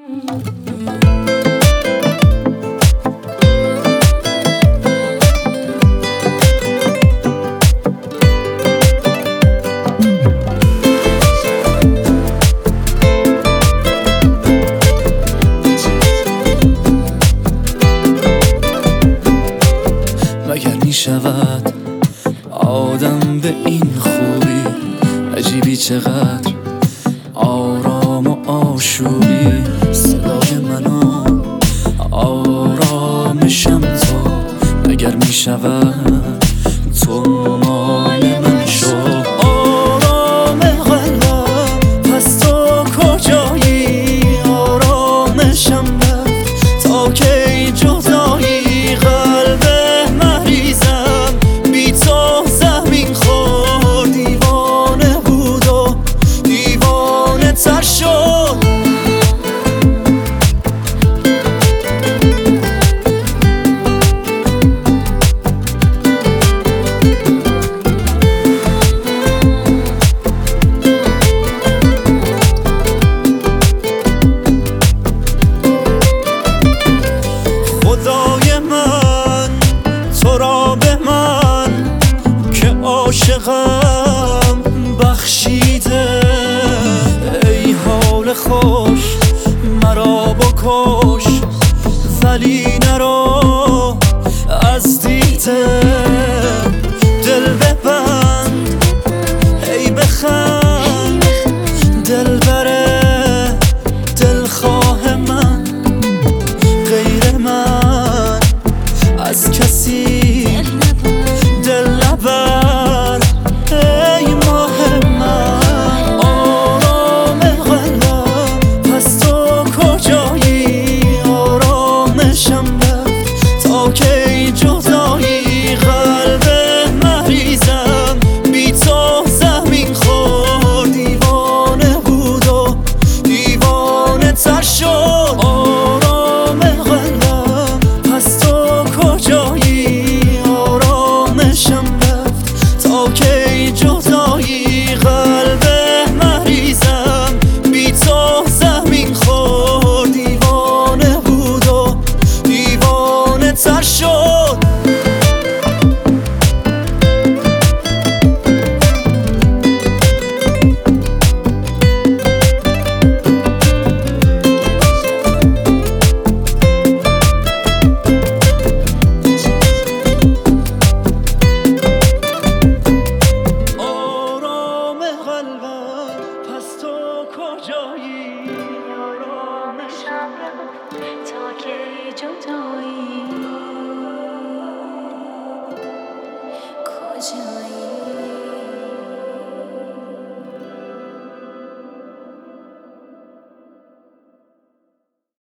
مگر می شود آدم به این خوبی؟ عجیبی چقدر آرام و آشوبی، صدای منو آرامشم تو. مگر می شود تو مال من شو؟ آرام قلبم پس تو کجایی؟ آرامشم رفت تا کی جدایی؟ قلب مریضم بی تو زمین خورد، دیوانه بود و دیوانه تر شد. خدای من تو را به من که عاشقم بخشیده، ای حال خوش مرا بکش ولی نرو از دیده. دل ببند ای بخند دلبر دلخواه من، غیر من از کسی دل نبر ای ماه من. آرام قلبم پس تو کجایی؟ آرامشم رفت تا کی جدایی؟ قلب مریضم بی تو زمین خورد، دیوانه بود و دیوانه تر شد. آرام قلبم پس تو کجایی؟ آرامشم رفت تا کی جدایی؟ قلب مریضم بی تو زمین خورد، دیوانه بود و دیوانه تر شد. آرام قلبم پس تو کجایی؟ آرامشم رفت تا کی جدایی؟ کجایی؟